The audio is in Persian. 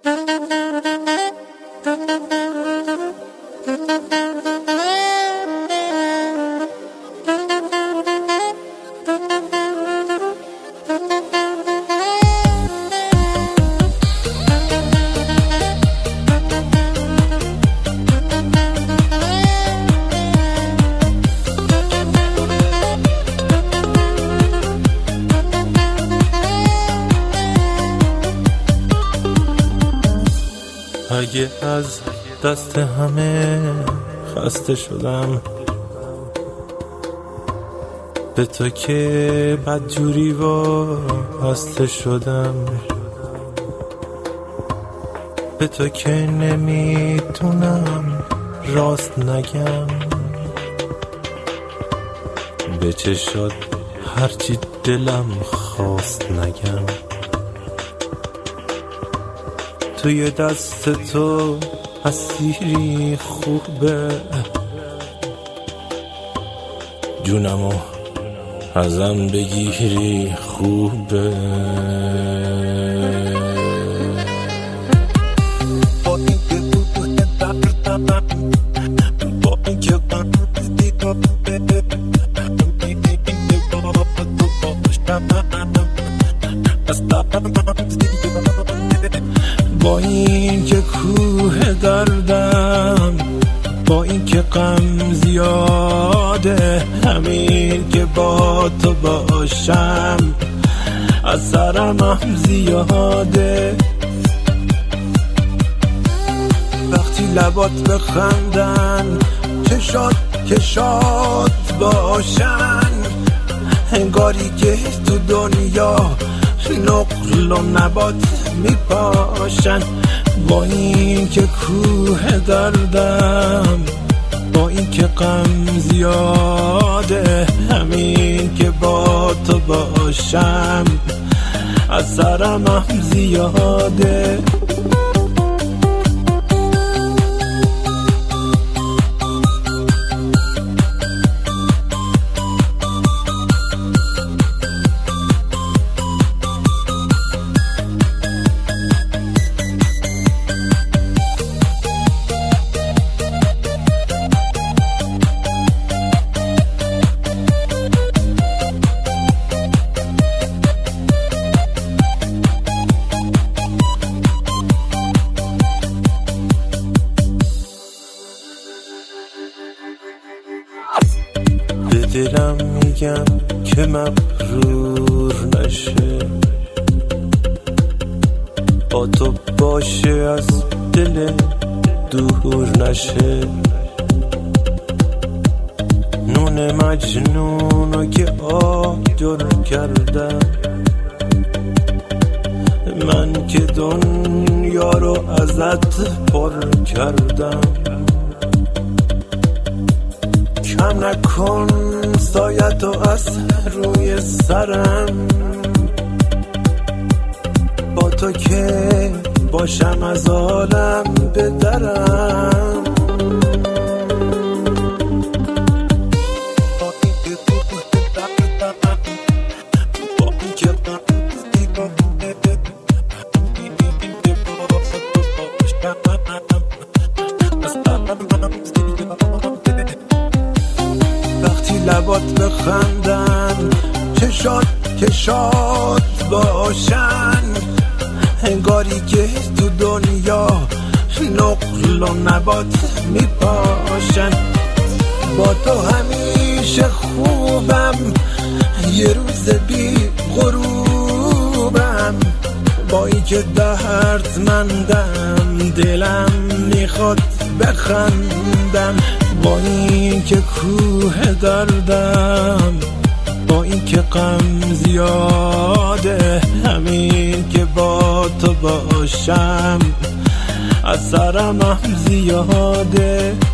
اگه از دست همه خسته شدم، به تو که بدجوری وابسته شدم، به تو که نمیتونم راست نگم، به چشات هرچی دلم خواست نگم. توی دست تو اسیری خوبه، جونمو ازم بگیری خوبه. با اینکه با اینکه کوه دردم، با اینکه غم زیاده، همین که با تو باشم اثرم هم زیاده. وقتی لبات بخندن، چشات باشن، انگاری که تو دنیا نقل و نبات میپاشن. با این که کوه دردم، با این که غم زیاده، همین که با تو باشم اثرم هم زیاده. به دلم میگم که مغرور نشه، با تو باشه از دل دور نشه. نون مجنونو که آجر کردم، من که دنیا رو ازت پر کردم. کم نکن سایتو از روی سرم، با تو که باشم از عالم بدرم. وقتی لبات بخندن، چشات باشن، انگاری که تو دنیا نقل و نبات میپاشن. با تو همیشه خوبم، یه روز بی غروبم، با این که دردمندم دلم میخواد بخندم. با این که کوه دردم، با این که غم زیاده، همین که با تو باشم اثرم هم زیاده.